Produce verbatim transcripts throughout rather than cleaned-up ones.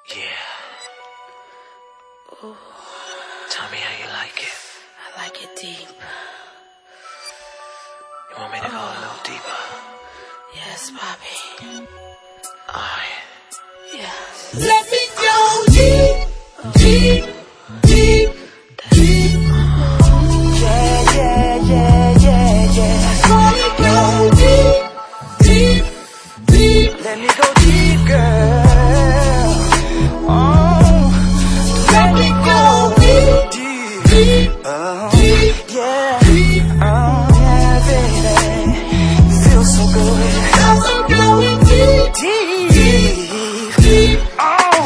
Yeah. Ooh. Tell me how you like it. I like it deep. You want me to go oh. a little deeper? Yes, Poppy. Alright. Yeah. Let me go deep, deep, deep, deep. Yeah, yeah, yeah, yeah, yeah. Let me go deep, deep, deep. Let me go deep, girl. Oh, let me go deep, deep, deep, uh, deep, yeah, deep. Oh, yeah, baby. Feels so good. Cause I'm going deep, Deep, deep, deep. oh,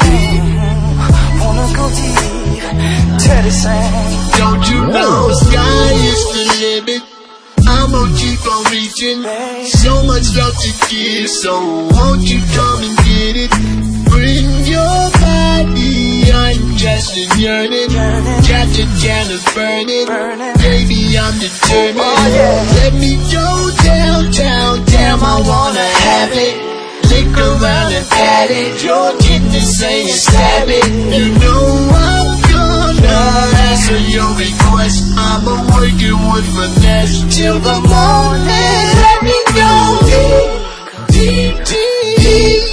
wanna go deep. Teddy sang. Don't you know sky is the limit? I'm gonna keep on reaching. So much love to give, so won't you come and get it? Bring your body, I'm just a yearning. Catch a candle burning, baby I'm determined. Let me go downtown, damn I wanna have it. Lick around and pat it, your kidneys saying stab it. You know I'm gonna answer your request. I'ma work it with finesse till the morning. Let me go deep, deep, deep.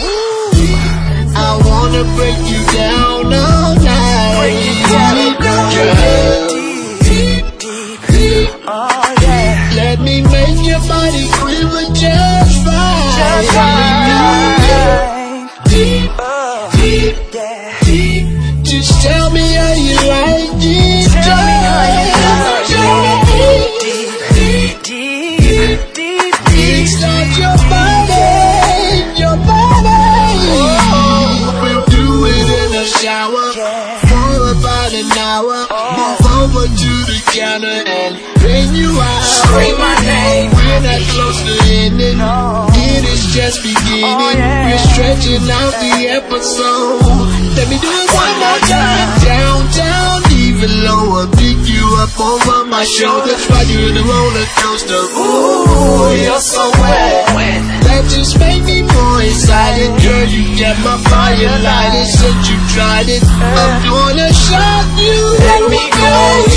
I wanna break you down all night. Break it down, girl. Deep, deep, deep. Oh, yeah. Let me make your body quiver just right. Just right. Deep, Uh, deep, yeah. deep. Just tell me how you like it. Tell me how you like it. Deep, Deep, deep, deep, deep. start your body, your body. We'll do it in the shower for about an hour. Move over to the counter and bring you out. Scream my name. We're not close to ending. It is just beginning. We're stretching out the episode. Let me do it one more time. Down, down, even lower. Pick you up over my shoulders. Ride you in the roller coaster. Ooh, you're so wet. That just made me more excited. Girl, you get my fire lighted. Said you tried it. I'm gonna shock you. Let me go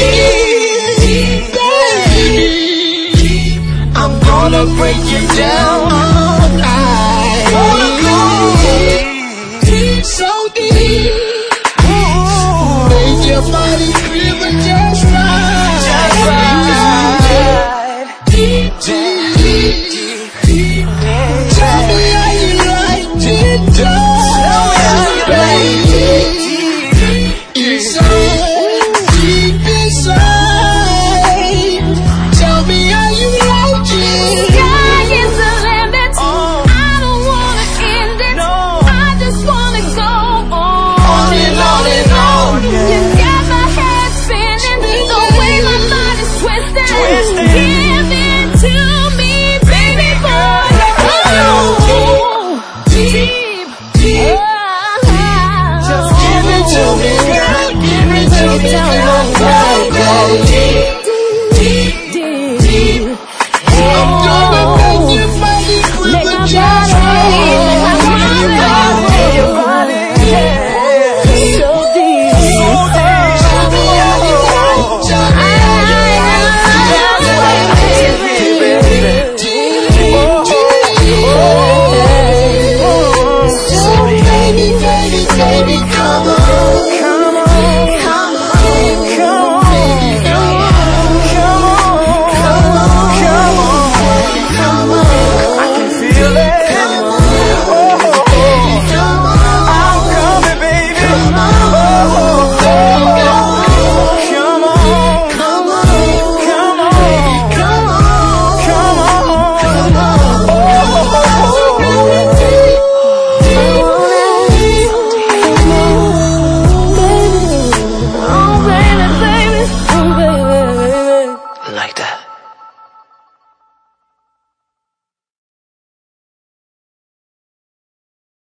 deep, baby. I'm gonna break you down all night. Wanna go deep, deep, so deep. Make your body